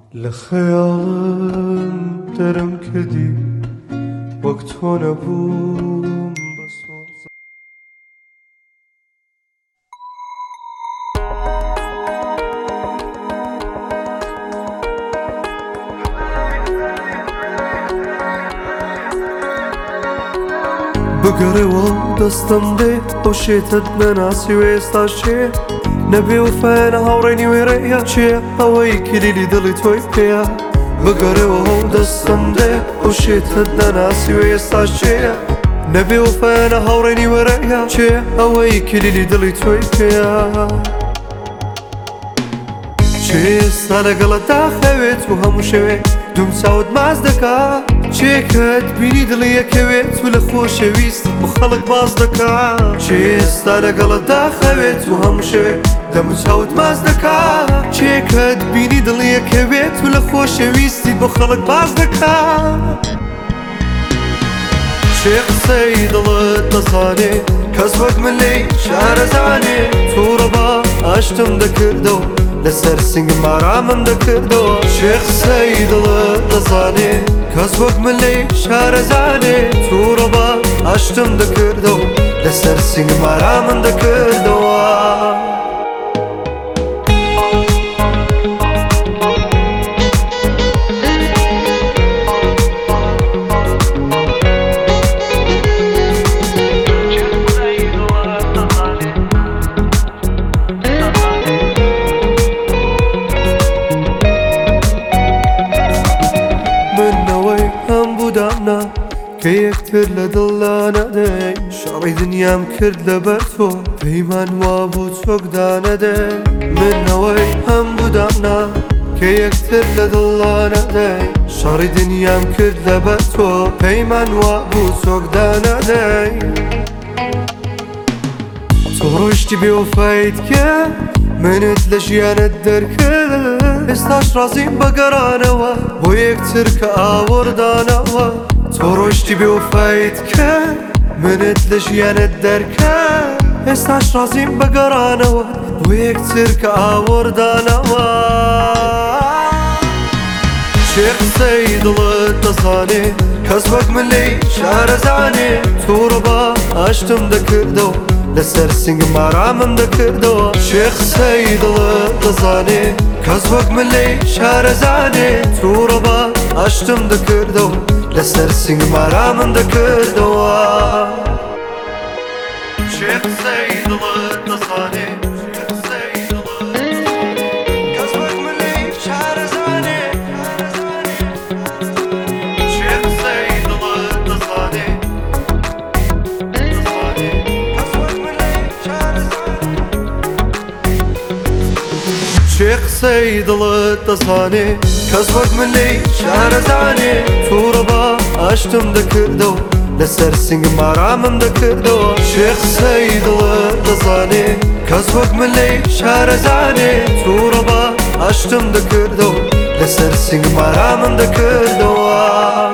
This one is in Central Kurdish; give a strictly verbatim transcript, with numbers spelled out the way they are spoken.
لخيالم درم كردی وەک تۆ نەبووم بە سۆز بگەڕێوە دەستم دێ ئەو شێتت نەناسی و ئێستاش چێ نەبێ وفایەنە هاوڕێنی وێرەیە چێ ئەوەی کلیلی دڵی تۆی پێیە بگەڕێوە هەو دەستم دێ ئەو شێتت نەناسی و ئێستاش چێ نەبێ وفایەنە هاوڕێنی وێرەیە چێ ئەوەی کلیلی دڵی تۆی پێیە چێ ئێستا لەگەڵت داخەوێت و هەموو شەوێ دوم چاوت ماز دەکات چێکت بینی دڵی یەکەوێت و لە خۆشەویست و خەڵک باز دەکات چێ ئێستا لەگەڵت داخەوێت و هەموو شەوێ دەم و چاوت ماز دەکات چێکت بینی دڵی یەکەوێت و لە خۆشەویستی بۆ خەڵک باز دەکات چێ قسەی دڵت دەزانێ کەس وەک من لێی شارەزانێ تووڕەبا ئاشتم دەکردەوە لەسەر سنگم ئارامم دەکردەوە چێ قسەی دڵت دەزانێ کەس وەک من لێی شارەزانێ تووڕەبا ئاشتم دەکردەوە لەسەر سنگم ئارامم دەکردەوە کە یەکتر لە دڵدا نەدەی شەڕی دنیام کرد لەبەر تۆ پەیمان وا بوو چۆکدا نەدەی منەوەی هەموو دامنا کە یەکتر لە دڵدا نەدەی شەڕی دنیام کرد لەبەر تۆ پەیمان وا بوو چۆکدا نەدەی تۆ ڕۆیشتی بێوفایت کرد منت لە ژیانت دەرکرد ئێستاش ڕازیم بە گەڕانەوە بۆ یەکتر کە ئاوەردانەوە تۆ ڕۆیشتی بێوفایت کرد منت لە ژیانت دەرکرد ئێستاش ڕازیم بە گەڕانەوە بۆ یەکتر کە ئاوەردانەوە چێ قسەی دڵت دەزانێ کەس وەک من لێی شارەزانێ تووڕەبا ئاشتم دەکردەوە لەسەر سنگم ئارامم دەکردەوە چێ قسەی دڵت دەزانێ کەس وەک من لێی شارەزانێ تووڕەبا ئاشتم دەکردەوە لەسەر سنگم ئارامم دەکردەوە چێ قسەی دڵت دەزانێ کەس وەک من لێی شارەزانێ چێ قسەی دڵت دەزانێ چێ قسەی دڵت دەزانێ کەس وەک من لێی شارەزانێ تووڕەبا ئاشتم دەکردەوە لەسەر سنگم ئارامم دەکردەوە چێ قسەی دڵت دەزانێ کەس وەک من لێی شارەزانێ تووڕەبا ئاشتم دەکردەوە لەسەر سنگم ئارامم دەکردەوە